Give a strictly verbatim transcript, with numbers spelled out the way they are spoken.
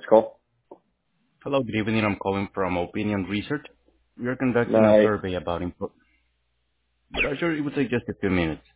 call? Hello, good evening. I'm calling from Opinion Research. We are conducting a Hi. survey about info. Yeah, sure, it would take just a few minutes.